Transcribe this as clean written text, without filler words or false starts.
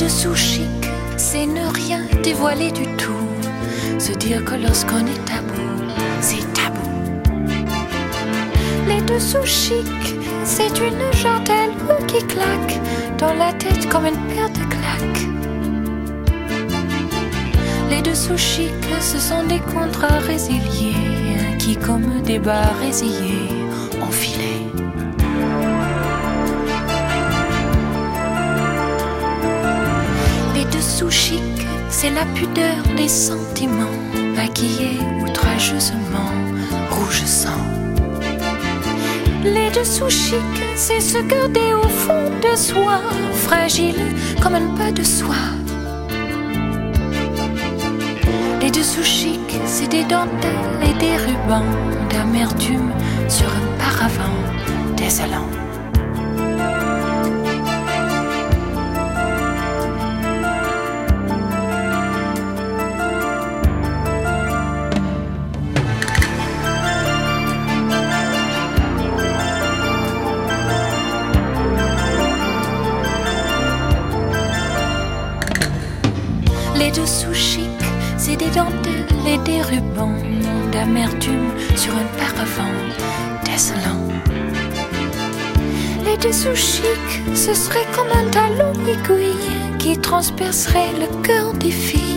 dessous chic, c'est ne rien dévoiler du tout. Se dire que lorsqu'on est tabou, c'est tabou. Les dessous chic, c'est une jartelle qui claque dans la tête comme une paire de claques. Les dessous chic, ce sont des contrats résiliés qui comme des bas résillés ont filé. Les dessous chic, c'est la pudeur des sentiments maquillés outrageusement rouge sang. Les dessous chic, c'est se garder au fond de soi, fragile comme un pas de soie. Les dessous chic, c'est des dentelles et des rubans d'amertume sur un paravent désolant. Les dessous chic, c'est des dentelles et des rubans d'amertume sur un paravent désolant. Les dessous chic, ce serait comme un talon aiguille qui transpercerait le cœur des filles.